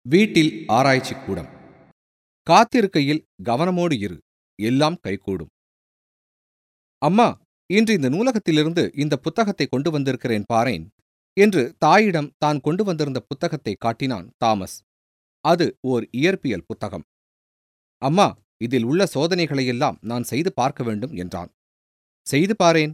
வீட்டில் ஆராய்ச்சி கூடம். காத்திருக்கையில் கவனமோடு இரு, எல்லாம் கைகூடும். அம்மா, இன்று இந்த நூலகத்திலிருந்து இந்த புத்தகத்தை கொண்டு வந்திருக்கிறேன் பாரேன் என்று தாயிடம் தான் கொண்டு வந்திருந்த புத்தகத்தை காட்டினான் தாமஸ். அது ஓர் இயற்பியல் புத்தகம். அம்மா, இதில் உள்ள சோதனைகளையெல்லாம் நான் செய்து பார்க்க வேண்டும் என்றான். செய்து பாரேன்.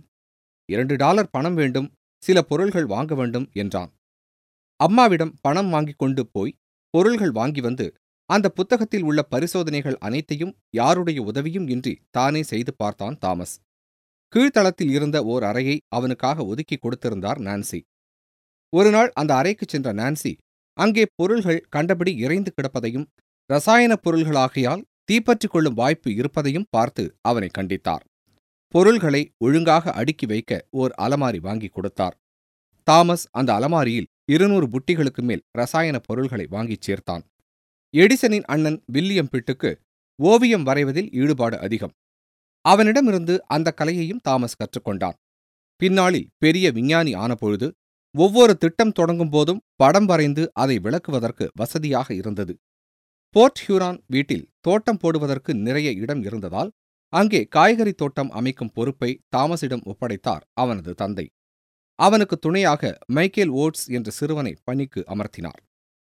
$2 பணம் வேண்டும், சில பொருள்கள் வாங்க வேண்டும் என்றான். அம்மாவிடம் பணம் வாங்கிக் கொண்டு போய் பொருள்கள் வாங்கி வந்து அந்த புத்தகத்தில் உள்ள பரிசோதனைகள் அனைத்தையும் யாருடைய உதவியும் இன்றி தானே செய்து பார்த்தான் தாமஸ். கீழ்த்தளத்தில் இருந்த ஓர் அறையை அவனுக்காக ஒதுக்கி கொடுத்திருந்தார் நான்சி. ஒருநாள் அந்த அறைக்குச் சென்ற நான்சி அங்கே பொருள்கள் கண்டபடி இறைந்து கிடப்பதையும் ரசாயனப் பொருள்களாகையால் தீப்பற்றிக் கொள்ளும் வாய்ப்பு இருப்பதையும் பார்த்து அவனை கண்டித்தார். பொருள்களை ஒழுங்காக அடுக்கி வைக்க ஓர் அலமாரி வாங்கி கொடுத்தார். தாமஸ் அந்த அலமாரியில் 200 புட்டிகளுக்கு மேல் ரசாயனப் பொருள்களை வாங்கிச் சேர்த்தான். எடிசனின் அண்ணன் வில்லியம் பிட்டுக்கு ஓவியம் வரைவதில் ஈடுபாடு அதிகம். அவனிடமிருந்து அந்த கலையையும் தாமஸ் கற்றுக்கொண்டான். பின்னாளில் பெரிய விஞ்ஞானி ஆனபொழுது ஒவ்வொரு திட்டம் தொடங்கும் போதும் படம் வரைந்து அதை விளக்குவதற்கு வசதியாக இருந்தது. போர்ட் ஹியூரான் வீட்டில் தோட்டம் போடுவதற்கு நிறைய இடம் இருந்ததால் அங்கே காய்கறி தோட்டம் அமைக்கும் பொறுப்பை தாமஸிடம் ஒப்படைத்தார் அவனது தந்தை. அவனுக்கு துணையாக மைக்கேல் ஓட்ஸ் என்ற சிறுவனை பணிக்கு அமர்த்தினார்.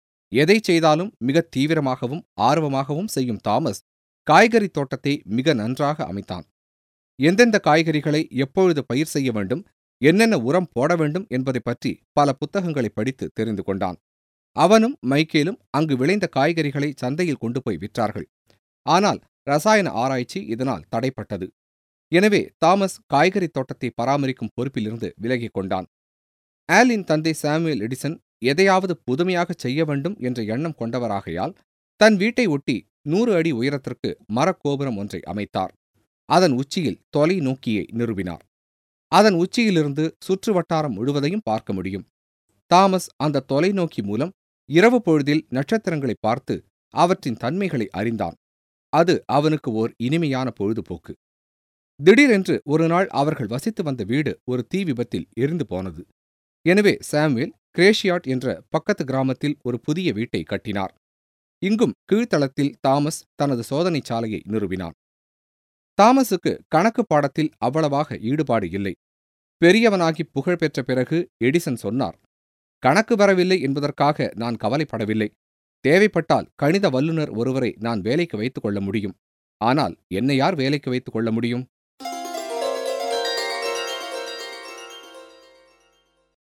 எதை செய்தாலும் மிக தீவிரமாகவும் ஆர்வமாகவும் செய்யும் தாமஸ் காய்கறி தோட்டத்தை மிக நன்றாக அமைத்தான். எந்தெந்த காய்கறிகளை எப்பொழுது பயிர் செய்ய வேண்டும், என்னென்ன உரம் போட வேண்டும் என்பதை பற்றி பல புத்தகங்களை படித்து தெரிந்து கொண்டான். அவனும் மைக்கேலும் அங்கு விளைந்த காய்கறிகளை சந்தையில் கொண்டு போய் விற்றார்கள். ஆனால் ரசாயன ஆராய்ச்சி இதனால் தடைப்பட்டது. எனவே தாமஸ் காய்கறி தோட்டத்தை பராமரிக்கும் பொறுப்பிலிருந்து விலகிக் கொண்டான். ஆலின் தந்தை சாமுவேல் எடிசன் எதையாவது புதுமையாகச் செய்ய வேண்டும் என்ற எண்ணம் கொண்டவராகையால் தன் வீட்டை ஒட்டி 100 அடி உயரத்திற்கு மரக்கோபுரம் ஒன்றை அமைத்தார். அதன் உச்சியில் தொலைநோக்கியை நிறுவினார். அதன் உச்சியிலிருந்து சுற்று வட்டாரம் முழுவதையும் பார்க்க முடியும். தாமஸ் அந்த தொலைநோக்கி மூலம் இரவு பொழுதில் நட்சத்திரங்களை பார்த்து அவற்றின் தன்மைகளை அறிந்தான். அது அவனுக்கு ஓர் இனிமையான பொழுதுபோக்கு. திடீரென்று ஒருநாள் அவர்கள் வசித்து வந்த வீடு ஒரு தீ விபத்தில் எரிந்து போனது. எனவே சாமுவேல் கிரேஷியாட் என்ற பக்கத்து கிராமத்தில் ஒரு புதிய வீட்டை கட்டினார். இங்கும் கீழ்த்தளத்தில் தாமஸ் தனது சோதனை சாலையை நிறுவினான். தாமஸுக்கு கணக்கு பாடத்தில் அவ்வளவாக ஈடுபாடு இல்லை. பெரியவனாகி புகழ் பெற்ற பிறகு எடிசன் சொன்னார், கணக்கு வரவில்லை என்பதற்காக நான் கவலைப்படவில்லை. தேவைப்பட்டால் கணித வல்லுநர் ஒருவரை நான் வேலைக்கு வைத்துக் கொள்ள முடியும். ஆனால் என்னை யார் வேலைக்கு வைத்துக் கொள்ள முடியும்?